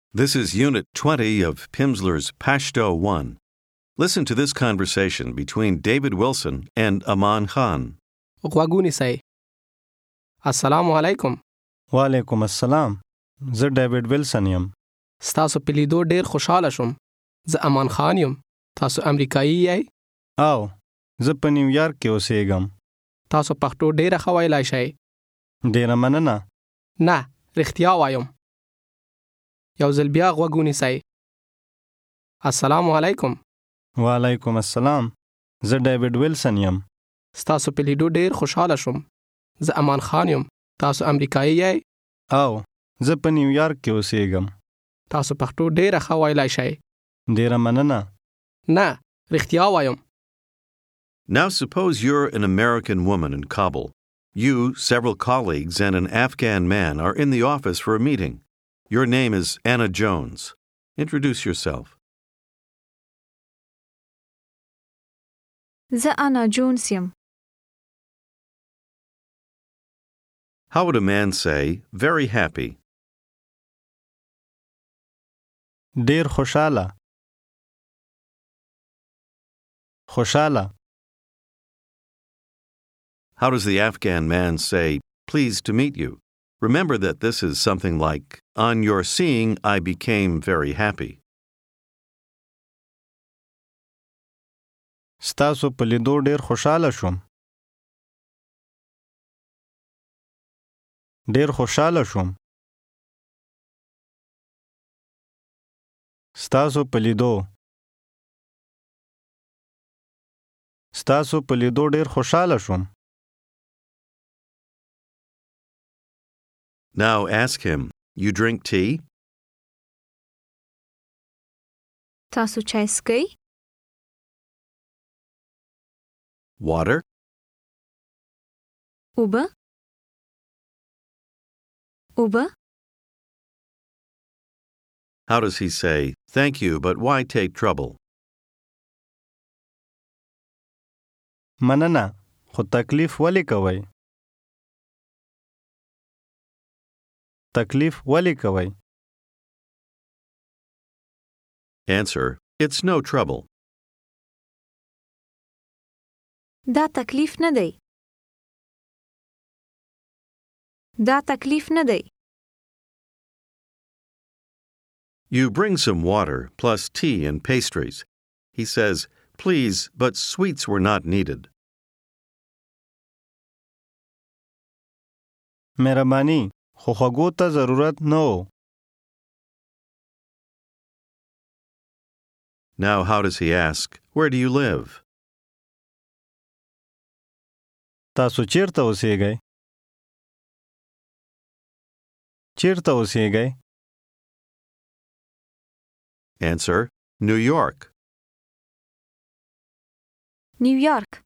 This is Unit 20 of Pimsleur's Pashto 1. Listen to this conversation between David Wilson and Aman Khan. غوږ سي. السلام علیکم. وعلیکم السلام. زه ډیوډ ویلسن یم. ستاسو په لیدو ډیر خوشاله شوم. زه امان خان یم. تاسو امریکایي یې؟ او زه په نیویارک کې اوسېږم. تاسو پښتو ډیره ښه ویلای شئ. ډیره مننه. نه، رښتیا وایم. یو ځل بیا غوږ سي. السلام علیکم. وعلیکم السلام. زه ډیوډ ویلسن یم. ستاسو په لیدو ډیر خوشاله شوم. زه امان خان یم. تاسو امریکایي یې؟ او زه په نیویارک کې اوسېږم. تاسو پښتو ډیره ښه ویلای شئ. ډیره مننه. نه، رښتیا وایم. Now suppose you're an American woman in Kabul. You, several colleagues, and an Afghan man are in the office for a meeting. Your name is Anna Jones. Introduce yourself. زه انا جونز یم. How would a man say, very happy? ډیر خوشاله. خوشاله. How does the Afghan man say, pleased to meet you? Remember that this is something like, on your seeing, I became very happy. ستاسو په لیدو ډیر خوشاله شوم. ډیر خوشاله شوم. ستاسو په لیدو. ستاسو په لیدو ډیر خوشاله شوم. Now ask him, you drink tea? تاسو چای څښئ؟ Water? اوبه؟ اوبه؟ How does he say, thank you, but why take trouble? مننه. خو تکلیف ولې کوئ؟ تکلیف ولې کوئ؟ Answer, it's no trouble. دا تکلیف نه دی. دا تکلیف نه دی. You bring some water, plus tea and pastries. He says, please, but sweets were not needed. مهرباني. خو خوږو ته ضرورت نه و. Now how does he ask, where do you live? تاسو چیرته اوسېږئ؟ چیرته اوسېږئ؟ Answer, New York. نیویارک.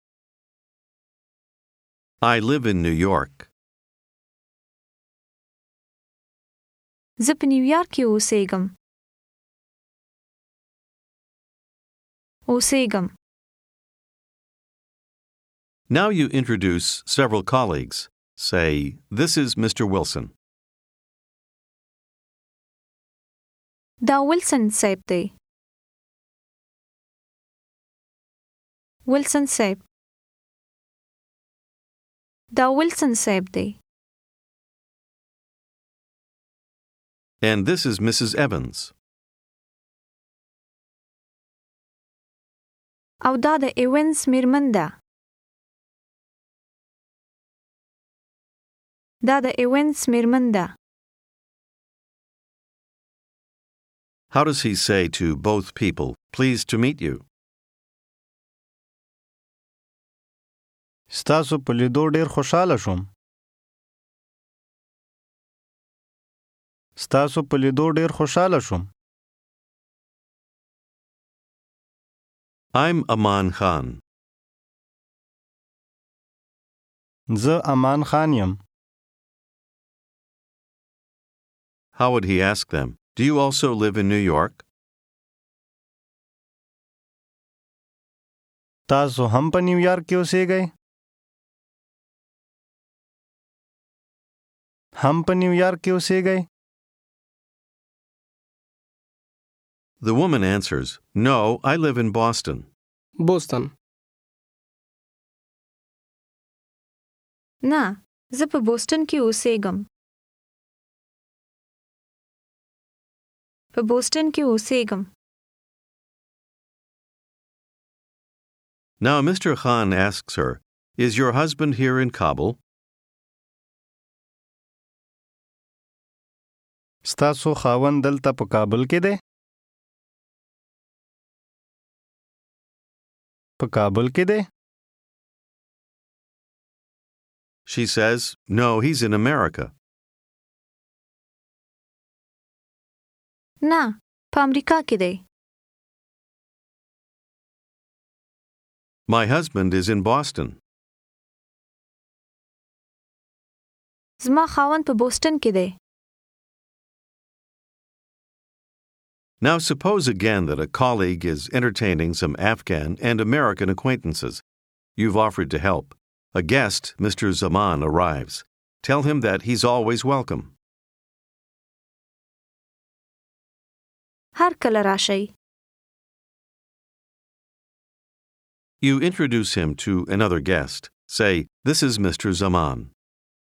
I live in New York. زه په نیویارک کې اوسېږم. اوسېږم. Now you introduce several colleagues. Say, this is Mr. Wilson. دا ویلسن صاحب دی. ویلسن صاحب. دا ویلسن صاحب دی. And this is Mrs. Evans. او دا د ایونز میرمن ده. دا د ایونز میرمن ده. How does he say to both people, pleased to meet you? ستاسو په لیدو ډیر خوشاله شوم. ستاسو په لیدو ډیر خوشاله شوم. I'm Aman Khan. زه امان خان یم. How would he ask them? Do you also live in New York? تاسو هم په نیویارک کې اوسېږئ؟ هم په نیویارک کې اوسېږئ؟ The woman answers, No, I live in Boston. بوستن. نه، زه په بوسټن کې اوسېږم. په بوسټن کې اوسېږم. Now Mr. Khan asks her, Is your husband here in Kabul? ستاسو خاوند دلته په کابل کې دی؟ په کابل کې دی؟ She says, No, he's in America. نه، په امریکا کې دی. My husband is in Boston. زما خاوند په بوسټن کې دی. Now suppose again that a colleague is entertaining some Afghan and American acquaintances. You've offered to help. A guest, Mr. Zaman, arrives. Tell him that he's always welcome. هر کله راشئ. You introduce him to another guest. Say, This is Mr. Zaman.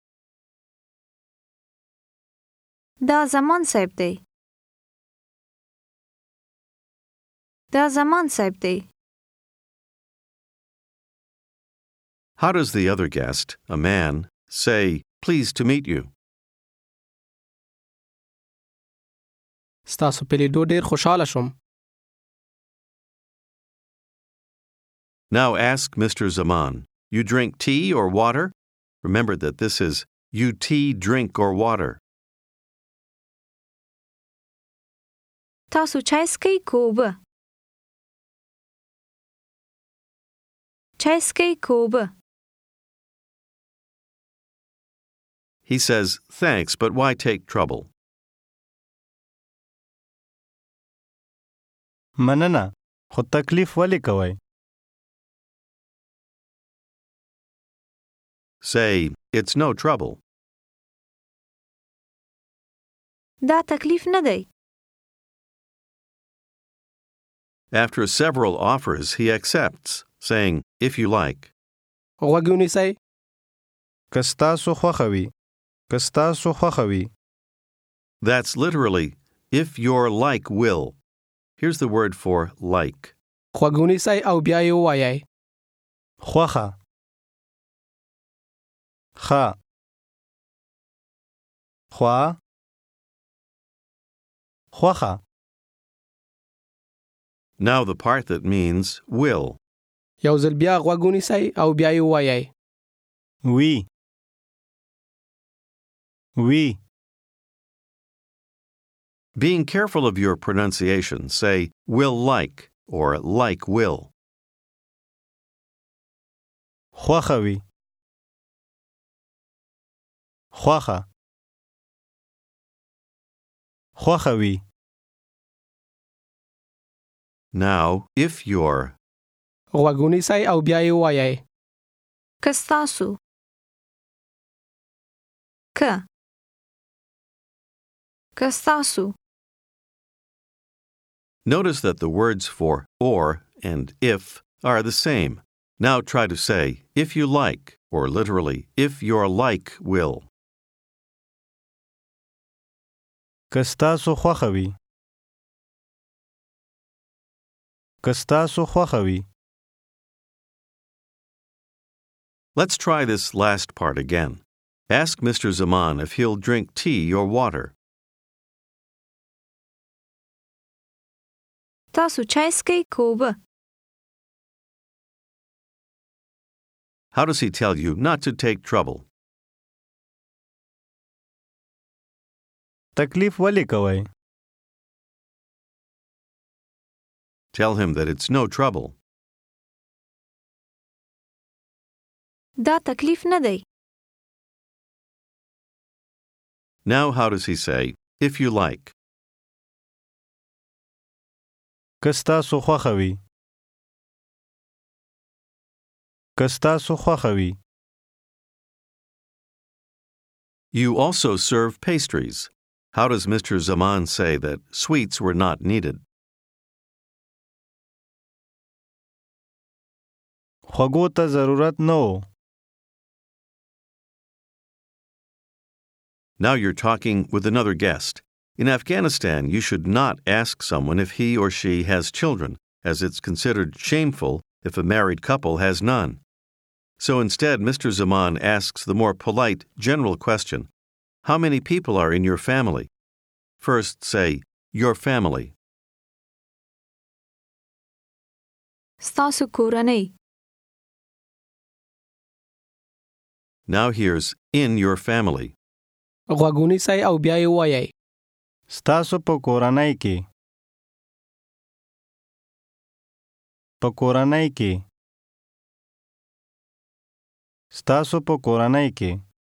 دا زمان صاحب دی. دا زمان صاحب دی. How does the other guest, a man, say, Pleased to meet you? ستاسو په لیدو ډېر خوشاله شوم. Now ask Mr. Zaman, You drink tea or water? Remember that this is, You tea, drink, or water. تاسو چای څښئ که اوبه؟ چای څښئ که اوبه؟ He says, Thanks, but why take trouble? مننه، خو تکلیف ولې کوئ؟ Say, It's no trouble. دا تکلیف نه دی. After several offers, he accepts, saying, If you like. غوږ ونیسئ. که ستاسو خوښه وي. که ستاسو خوښه وي. That's literally, if your like will. Here's the word for like. غوږ ونیسئ او بیا یې ووایئ. خوښه. ښه. خوا. خوښه. Now the part that means will. یو ځل بیا غوږ ونیسئ او بیا یې ووایئ. وی. وی. Being careful of your pronunciation, say will like or like will. خوښه وي. خوښه. خوښه وي. Now, if you're. غوږ ونیسئ او بیا یې ووایئ. که ستاسو. که. که ستاسو. Notice that the words for or and if are the same. Now try to say, if you like, or literally, if your like will. که ستاسو خوښه وي. که ستاسو خوښه وي. Let's try this last part again. Ask Mr. Zaman if he'll drink tea or water. تاسو چای څښئ که اوبه؟ How does he tell you not to take trouble? تکلیف ولې کوئ؟ Tell him that it's no trouble. دا تکلیف نه دی. Now how does he say, if you like? که ستاسو خوښه وي. که ستاسو خوښه وي. You also serve pastries. How does Mr. Zaman say that sweets were not needed? خوږو ته ضرورت نه و. Now you're talking with another guest. In Afghanistan, you should not ask someone if he or she has children, as it's considered shameful if a married couple has none. So instead, Mr. Zaman asks the more polite, general question, how many people are in your family? First say, your family. ستاسو کورنۍ. Now here's in your family. غوږ ونیسئ او بیا یې ووایئ. ستاسو په کورنۍ کې. په کورنۍ کې. ستاسو په کورنۍ کې.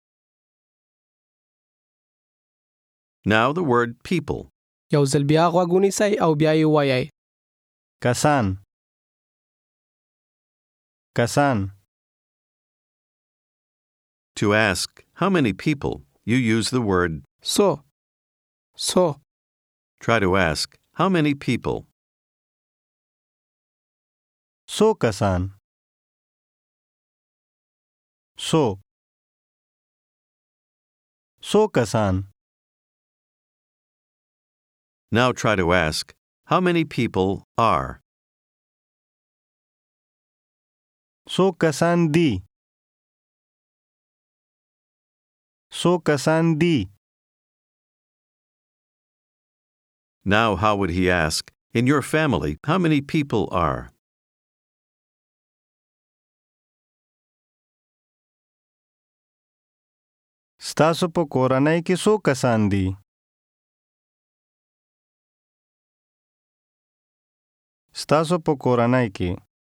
Now the word people. یو ځل بیا غوږ ونیسئ او بیا یې ووایئ. کسان. کسان. To ask how many people, you use the word So. try to ask how many people. څو کسان. څو. څو کسان. Now try to ask how many people are. څو کسان دي. څو کسان دي. Now how would he ask, in your family, how many people are? ستاسو په کورنۍ کې څو کسان دي. ستاسو په کورنۍ کې.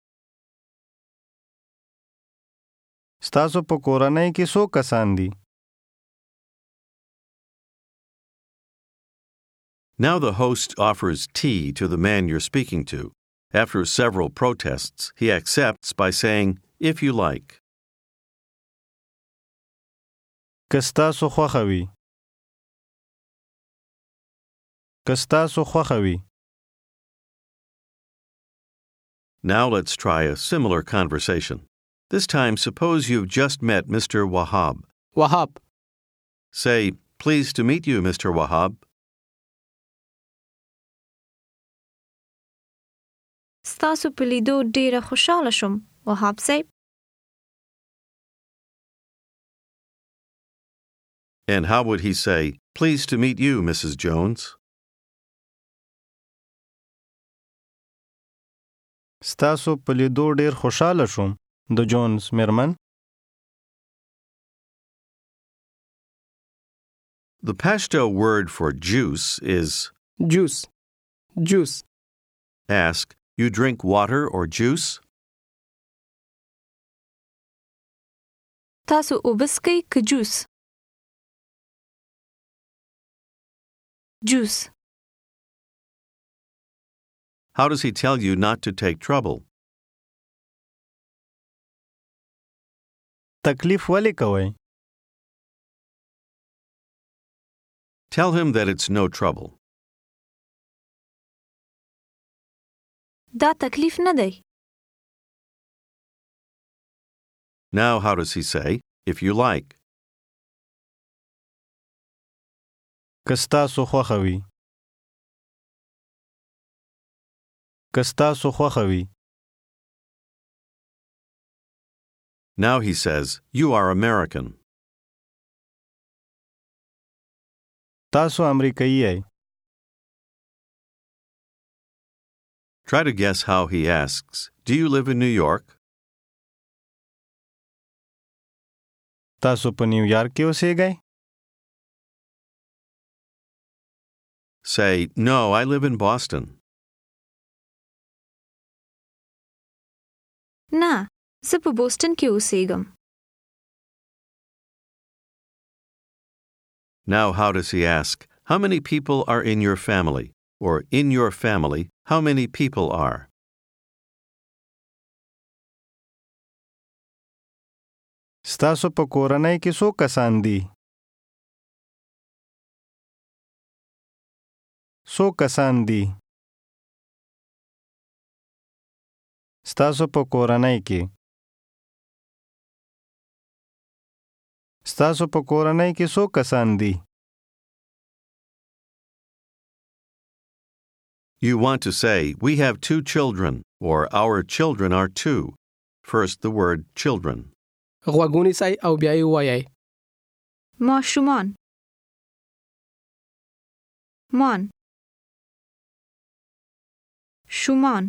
ستاسو په کورنۍ کې څو کسان دي. Now the host offers tea to the man you're speaking to. After several protests, he accepts by saying, if you like. که ستاسو خوښه وي. که ستاسو خوښه وي. Now let's try a similar conversation. This time, suppose you've just met Mr. Wahab. Wahab. Say, pleased to meet you, Mr. Wahab. ستاسو په لیدو ډیره خوشاله شوم وهاب صاحب. And how would he say, pleased to meet you, Mrs. Jones? ستاسو په لیدو ډیر خوشاله شوم د جونز میرمن. The Pashto word for juice is Juice. ask, you drink water or juice? تاسو وبسکئ که جوس. Juice. How does he tell you not to take trouble? تکلیف ولې کوئ. Tell him that it's no trouble. دا تکلیف نه دی. Now how does he say, if you like? که ستاسو خوښه وي. که ستاسو خوښه وي. Now he says, you are American. تاسو امریکایی یئ. Try to guess how he asks, do you live in New York? تاسو په نیویارک کې اوسېږئ. Say, no, I live in Boston. نه زه په بوسټن کې اوسېږم. Now how does he ask, how many people are in your family? Or in your family, how many people are? ستاسو په کورنۍ کې څو کسان دي. څو کسان دي. ستاسو په کورنۍ کې. ستاسو په کورنۍ کې څو کسان دي؟ You want to say, we have 2 children, or our children are 2. First, the word children. غوږ ونیسئ او بیا یې ووایئ. ماشومان مان شومان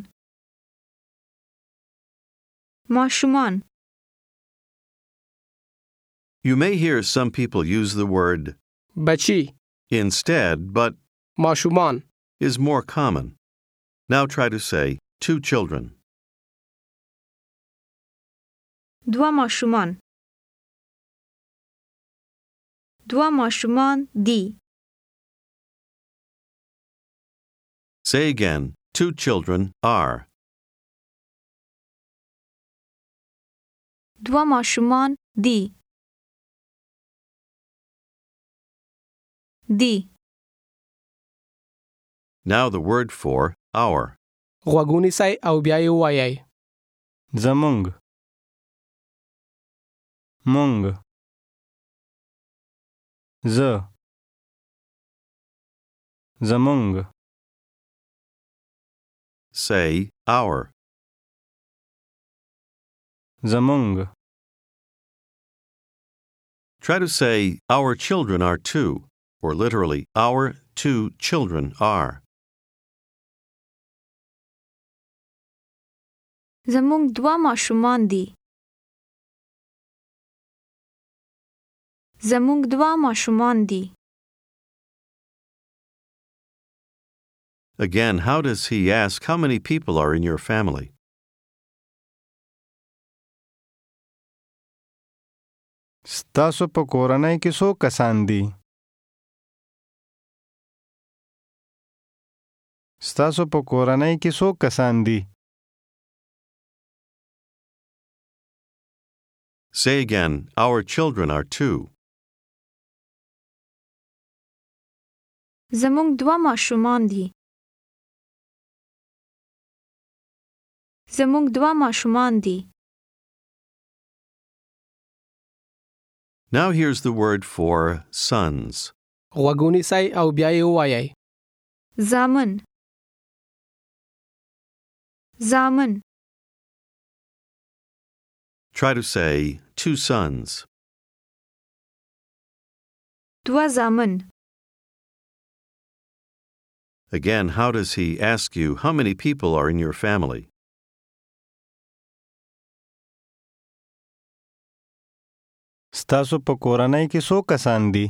ماشومان. You may hear some people use the word بچی، instead, but ماشومان. is more common. Now try to say 2 children. دوه ماشومان دوه ماشومان دی. Say again, 2 children are. دوه ماشومان دی. دی. Now the word for our. غوږ ونیسئ او بیا یې ووایئ. زمونږ مونږ زه زمونږ. Say our. زمونږ. Try to say, our children are 2, or literally, our 2 children are. زموږ دوه ماشومان دي. زموږ دوه ماشومان دي. Again, how does he ask how many people are in your family? ستاسو په کورنۍ کې څو کسان دي؟ ستاسو په کورنۍ کې څو کسان دي؟ Say again, our children are 2. زموږ دوه ماشومان دي. زموږ دوه ماشومان دي. Now here's the word for sons. غوږ ونیسئ او بیا یې ووایئ. زامن زامن. Try to say 2 sons. دوه زامن. Again, how does he ask you how many people are in your family? ستاسو په کورنۍ کې څو کسان دي؟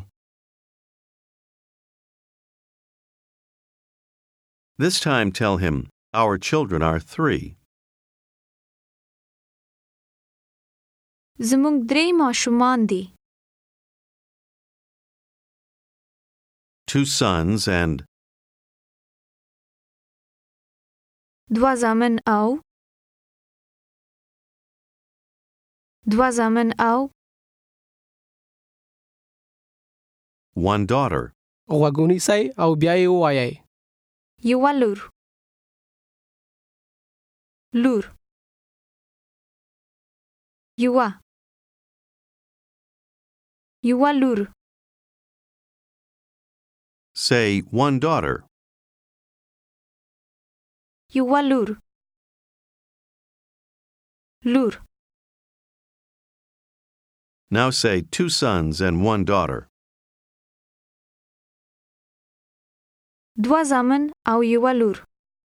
This time tell him, our children are 3. زموږ درې ماشومان دي. 2 sons and دوه زامن او دوه زامن او 1 daughter. غوږ ونیسئ او بیا یې ووایئ. یوه لور لور یوه یوه لور. Say 1 daughter. یوه لور لور. Now say 2 sons and 1 daughter. دوه زامن او یوه لور.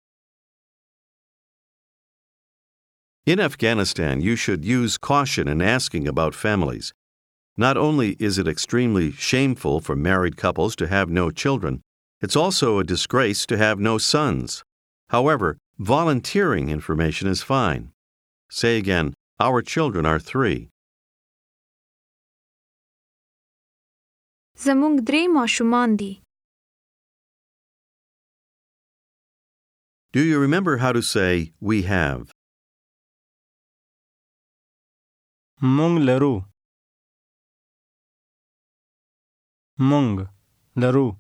In Afghanistan, you should use caution in asking about families. Not only is it extremely shameful for married couples to have no children, it's also a disgrace to have no sons. However, volunteering information is fine. Say again, our children are 3. زموږ درې ماشومان دي. Do you remember how to say, we have? مونږ لرو مونږ لرو.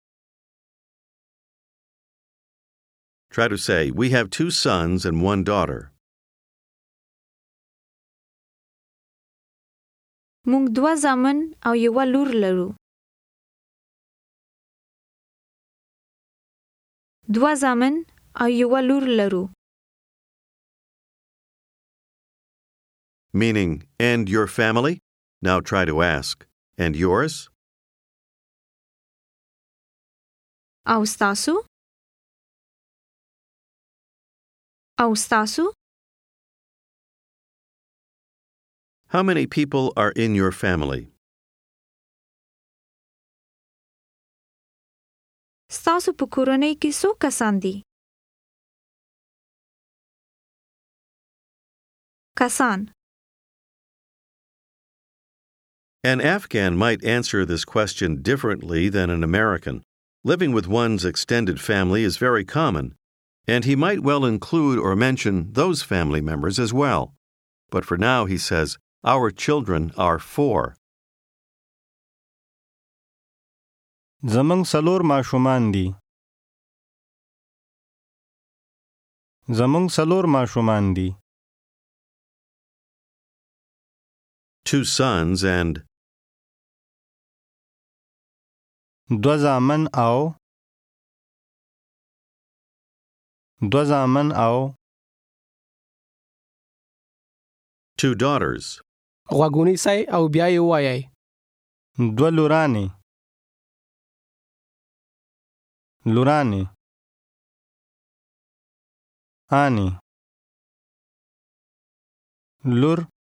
Try to say, we have 2 sons and 1 daughter. موږ 2 زامن او یوه لور لرو. 2 زامن او یوه لور لرو. Meaning, and your family? Now try to ask, and yours? او ستاسو؟ او ستاسو؟ How many people are in your family? ستاسو په کورنۍ کې څو کسان دي؟ کسان. An Afghan might answer this question differently than an American. Living with one's extended family is very common, and he might well include or mention those family members as well. But for now, he says, our children are 4. زمنګ سلور ماشومان دي. زمنګ سلور ماشومان دي. 2 sons and 2 زامن او 2 زامن او 2 daughters. غوږونی سئ او بیا یې ووایئ. 2 لورانې. لورانې. آنې. لور.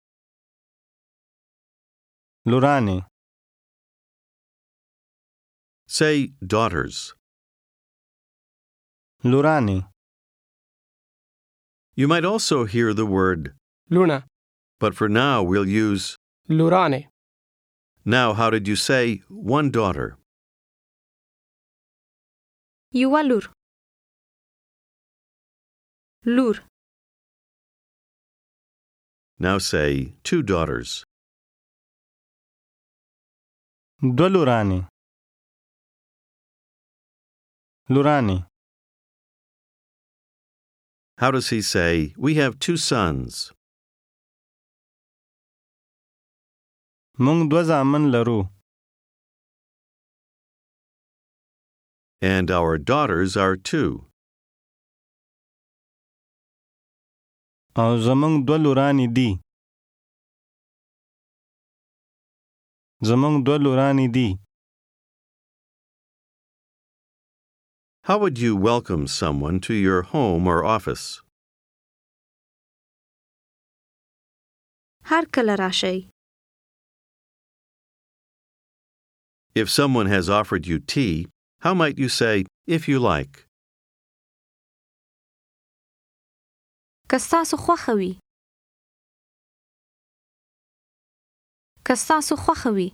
لورانې. Say daughters. لورانې. You might also hear the word, لونه. but for now we'll use. لورانې. Now, how did you say 1 daughter? یوه لور. لور. Now say 2 daughters. 2 لورانې. لورانې. How does he say, we have 2 sons? مونږ 2 زامن لرو. And our daughters are 2. او زمونږ 2 لورانې دي. زمونږ 2 لورانې دي. How would you welcome someone to your home or office? هر کله راشئ. If someone has offered you tea, how might you say, if you like? که ستاسو خوښه وي. که ستاسو خوښه وي.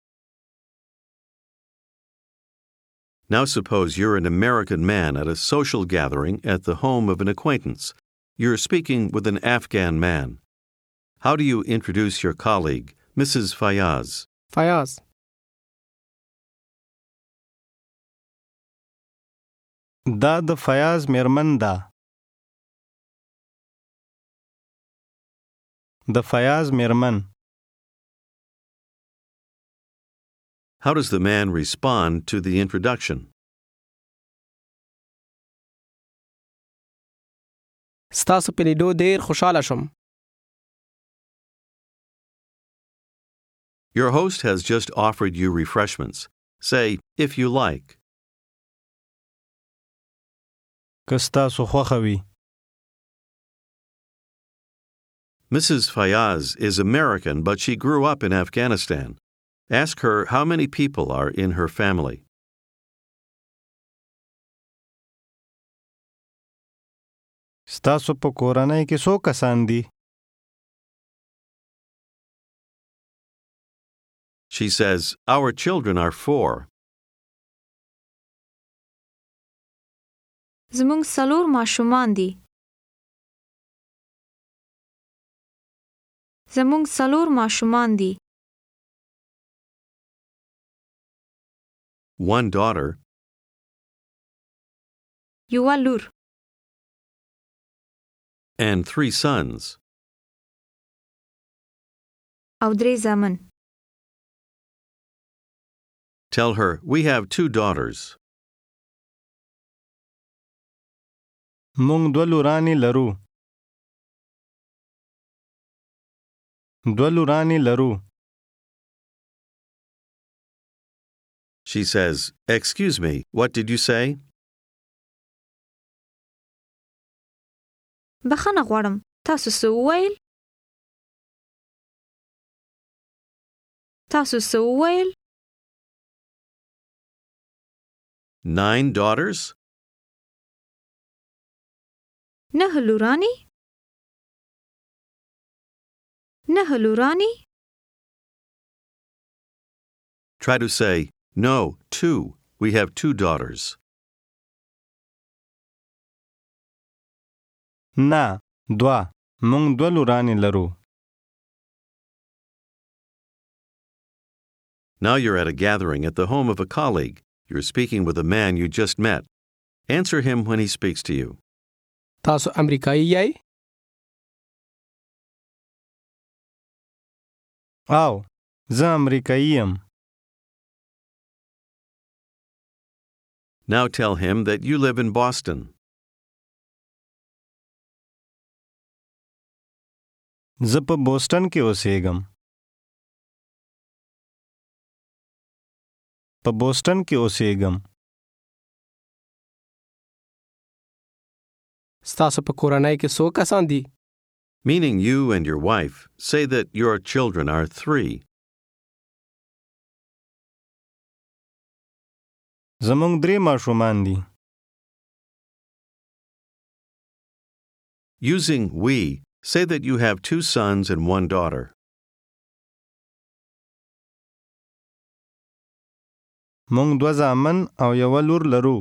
Now suppose you're an American man at a social gathering at the home of an acquaintance. You're speaking with an Afghan man. How do you introduce your colleague, Mrs. Fayaz? فیاض. دا د فیاض میرمن ده. د فیاض میرمن. How does the man respond to the introduction? ستاسو په لیدو ډیر خوشاله شوم. Your host has just offered you refreshments. Say, if you like. که ستاسو خوښه وي. Mrs. Fayaz is American, but she grew up in Afghanistan. Ask her how many people are in her family. ستاسو په کورنۍ کې څو کسان دي؟ She says, our children are 4. زموږ 4 ماشومان دي. زموږ 4 ماشومان دي. 1 daughter. یوه لور. And 3 sons. او 3 زامن. Tell her, we have 2 daughters. مونږ دوه لورانې لرو. دوه لورانې لرو. She says, excuse me, what did you say? بخښنه غواړم. تاسو څه وویل؟ تاسو څه وویل؟ 9 daughters? 9 لورانې؟ 9 لورانې؟ Try to say, no, 2. We have 2 daughters. نه دوه مونږ دوه لورانې لرو. Now you're at a gathering at the home of a colleague. You're speaking with a man you just met. Answer him when he speaks to you. تاسو امریکایی یای؟ او زه امریکایی یم. Now tell him that you live in Boston. زه په بوسټن کې اوسېږم. په بوسټن کې اوسېږم. ستاسو په کورنۍ کې څو کسان دي؟ Meaning you and your wife. Say that your children are 3. زمونږ 3 ماشومان دي. Using we, say that you have 2 sons and 1 daughter. مونږ 2 زامن او یوه لور لرو.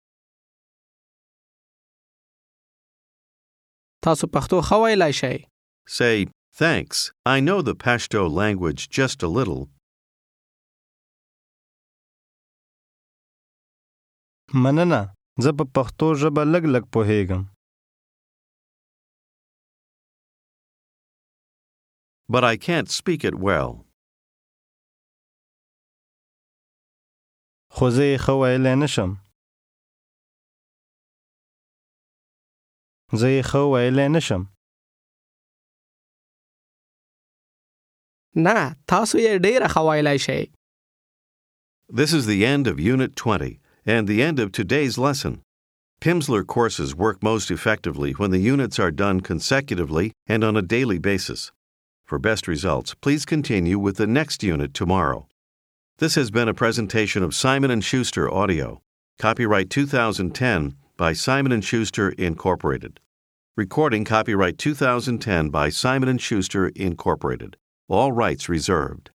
تاسو پښتو ښه ویلای شئ؟ Say, thanks. I know the Pashto language just a little. مننه زه په پښتو ژبه لږ لږ پوهېږم. But I can't speak it well. خو زه یې ښه ویلی نه شم. زه یې ښه ویلی نه شم. نه تاسو یې ډېره ښه ویلای شئ. This is the end of Unit 20 and the end of today's lesson. Pimsleur courses work most effectively when the units are done consecutively and on a daily basis. For best results, please continue with the next unit tomorrow. This has been a presentation of Simon & Schuster Audio. Copyright 2010 by Simon & Schuster, Incorporated. Recording copyright 2010 by Simon & Schuster, Incorporated. All rights reserved.